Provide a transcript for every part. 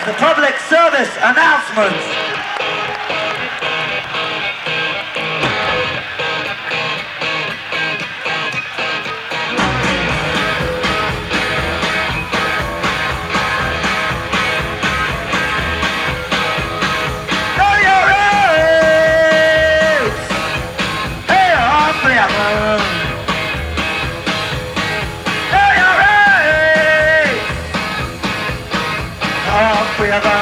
The public service announcements. Know your rights. Hey, I'm clever. Know your rights. I'm clever.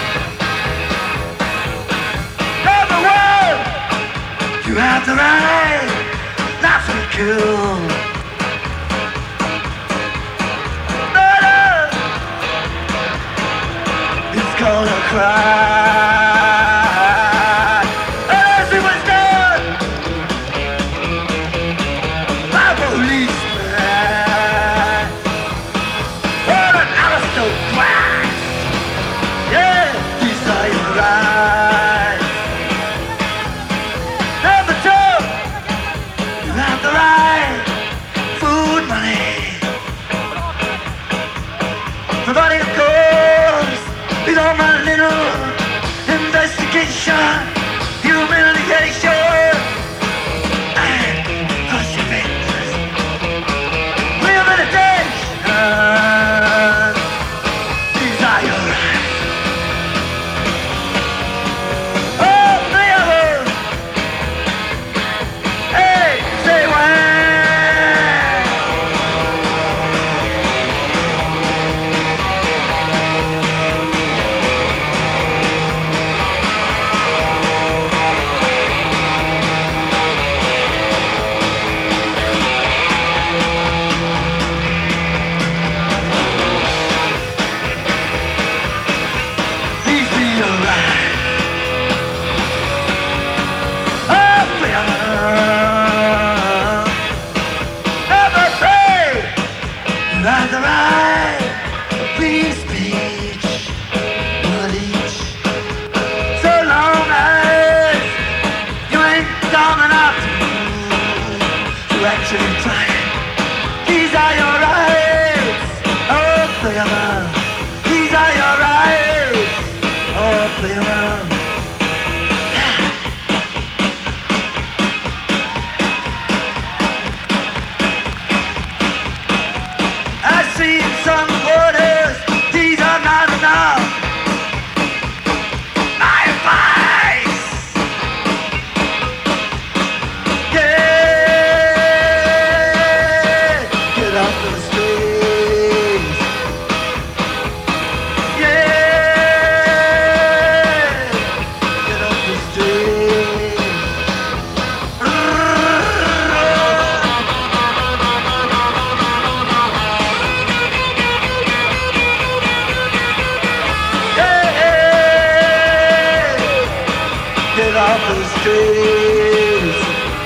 You have the right not to be killed. Murder is gonna cry. As it was done by a policeman. What an aristocrat. Yeah, these are your rights. Number two, you have the right food money. Providing, of course, with all my little investigation, humiliation, and perseverance. Rehabilitation. These are your rights. All three of them. Hey, say when. These be your rights. Oh, number three, you have the right of free speech. One each. So long as you ain't dumb enough to actually try it. These are your rights. Oh, play around. These are your rights. Oh, play around. I see in some orders, these are not enough. My advice, yeah, get off the streets, yeah, get off the streets. Get off the streets.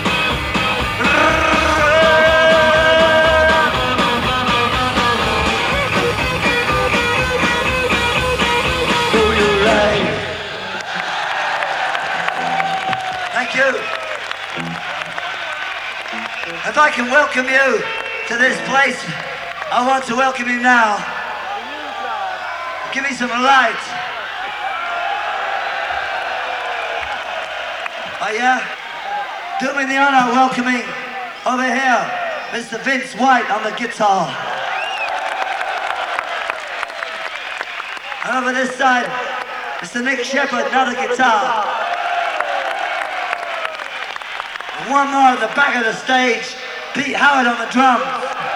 Do you right? Thank you. If I can welcome you to this place, I want to welcome you now. Give me some light. Oh yeah? Do me the honor of welcoming over here, Mr. Vince White on the guitar. And over this side, Mr. Nick Shepherd, another guitar. And one more at the back of the stage, Pete Howard on the drums.